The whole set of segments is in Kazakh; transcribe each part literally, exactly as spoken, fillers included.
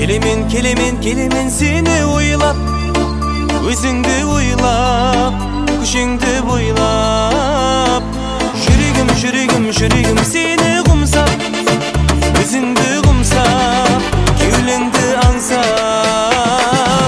Келемен, келемен, келемен сені ойлап, өзіңді ойлап, күшіңді бойлап. Жүрегім, жүрегім, жүрегім сені құмсап, өзіңді құмсап, кеулеңді аңсап.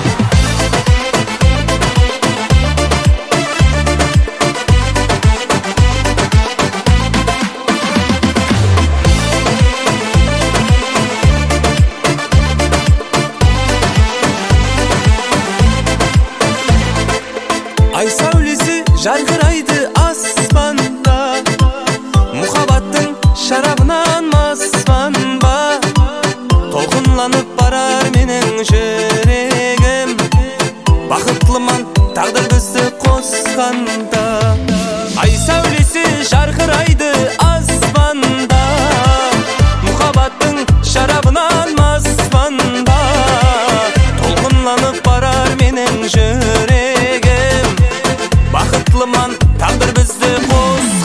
Ай сәулесі жарқырайды аспанда, мұхаббаттың шарабынан маспан ба? Толқынланып барар менің жүрегім, бақытлыман тағдыр бізді қосқанда. Ай сәулесі жарқырайды аспанда, мұхаббаттың шарабынан маспан ба? Толқынланып барар менің жүрегім, бақытлыман тағдыр бізді қос.